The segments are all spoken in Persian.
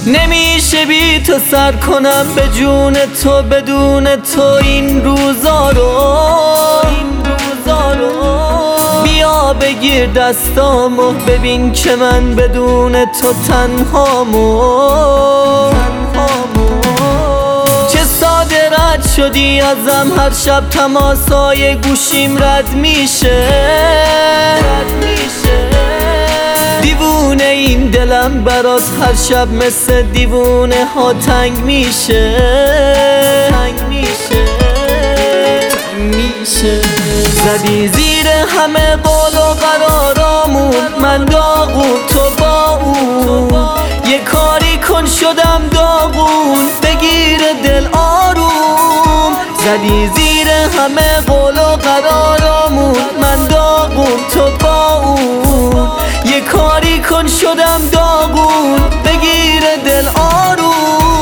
نمیشه بی تو سر کنم به جون تو، بدون تو این روزا رو. بیا بگیر دستامو ببین که من بدون تو تنهامو. چه ساده رد شدی ازم، هر شب تماسای گوشیم رد میشه. دیوونه این دلم برات هر شب مثل دیوونه ها تنگ میشه. زدی زیر همه قول و قرارامون، من داغون تو با اون. یه کاری کن شدم داغون، بگیر دل آروم. زدی زیر همه قول و قرارامون، من داغون تو با اون. یه کاری کن شدم داغون، بگیر دل آروم.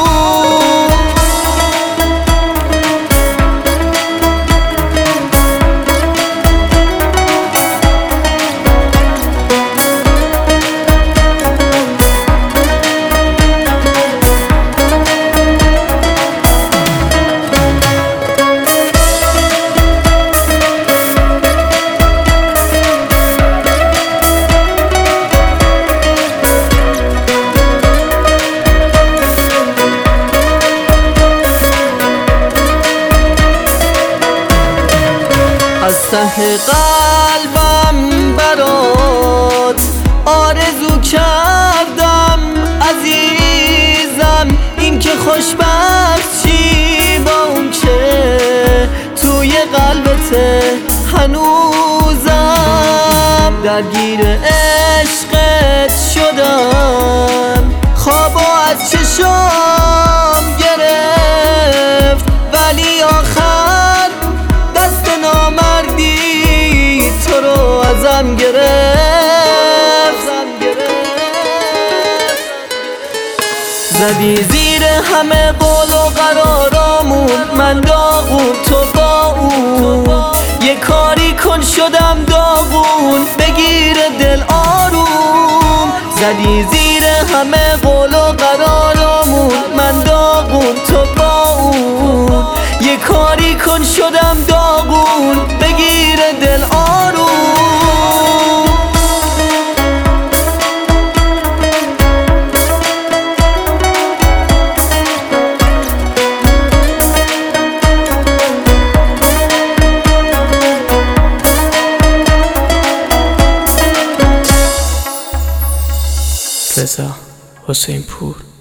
از ته قلبم برات آرزو کردم عزیزم، این که خوشبخت چی با اون که توی قلبت هنوزم. درگیر عشقت شدم، خوابو از چشام گرفت، ولی آخر دست نامردی تو رو ازم گرفت. زدی زیر همه قول و قرارامون، من داغون تو با اون. یه کاری کن شدم داغون، بگیر دل آروم. زدی زیر همه قول و قرارامون، من داغون تو با اون. یه کاری کن شدم داغون، بگیر دل آروم. رضا حسین پور.